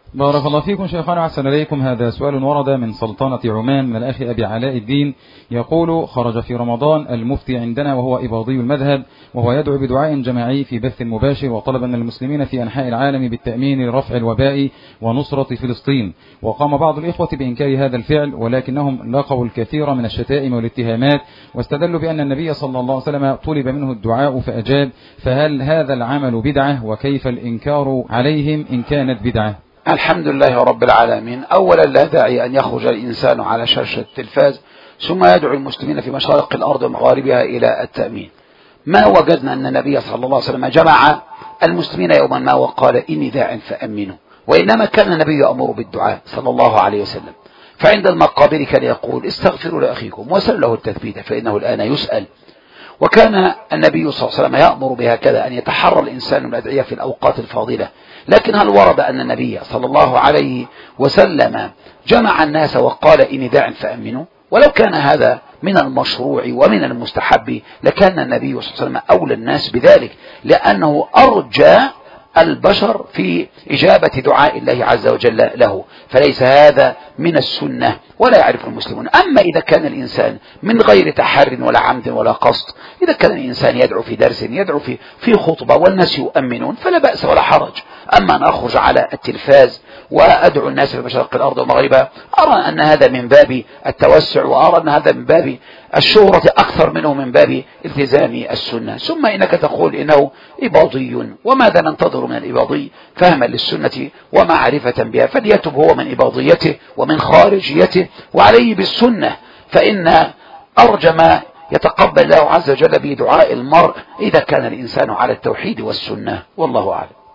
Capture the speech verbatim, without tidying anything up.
بارك الله فيكم شيخنا، أحسن إليكم. هذا سؤال ورد من سلطنة عمان من الأخ أبي علاء الدين، يقول: خرج في رمضان المفتي عندنا وهو إباضي المذهب، وهو يدعو بدعاء جماعي في بث مباشر، وطلب من المسلمين في أنحاء العالم بالتأمين لرفع الوباء ونصرة فلسطين. وقام بعض الإخوة بإنكار هذا الفعل، ولكنهم لاقوا الكثير من الشتائم والاتهامات، واستدلوا بأن النبي صلى الله عليه وسلم طلب منه الدعاء فأجاب. فهل هذا العمل بدعة؟ وكيف الإنكار عليهم إن كانت بدعة؟ الحمد لله رب العالمين. أولا لا داعي أن يخرج الإنسان على شاشة التلفاز ثم يدعو المسلمين في مشارق الأرض ومغاربها إلى التأمين. ما وجدنا أن النبي صلى الله عليه وسلم جمع المسلمين يوما ما وقال: إني داع فأمنوا، وإنما كان النبي يأمر بالدعاء صلى الله عليه وسلم. فعند المقابر كان يقول: استغفروا لأخيكم وسلوا له التثبيت فإنه الآن يسأل. وكان النبي صلى الله عليه وسلم يأمر بهكذا، أن يتحرى الإنسان من الأدعية في الأوقات الفاضلة. لكن هل ورد أن النبي صلى الله عليه وسلم جمع الناس وقال: إني داع فأمنوا؟ ولو كان هذا من المشروع ومن المستحب لكان النبي صلى الله عليه وسلم أولى الناس بذلك، لأنه أرجى البشر في إجابة دعاء الله عز وجل له، فليس هذا من السنة ولا يعرف المسلمون. أما إذا كان الإنسان من غير تحر ولا عمد ولا قصد، إذا كان الإنسان يدعو في درس، يدعو في في خطبة والناس يؤمنون، فلا بأس ولا حرج. أما أن أخرج على التلفاز وأدعو الناس في مشارق الأرض ومغربها، أرى أن هذا من باب التوسع، وأرى أن هذا من باب الشهرة أكثر منه من باب التزام السنة. ثم إنك تقول إنه إباضي، وماذا ننتظر من الإباضي؟ فهما للسنة ومعرفة بها، فليتب هو من إباضيته ومن خارجيته وعليه بالسنة، فإن أرجى ما يتقبل الله عز وجل بدعاء المرء إذا كان الإنسان على التوحيد والسنة، والله أعلم.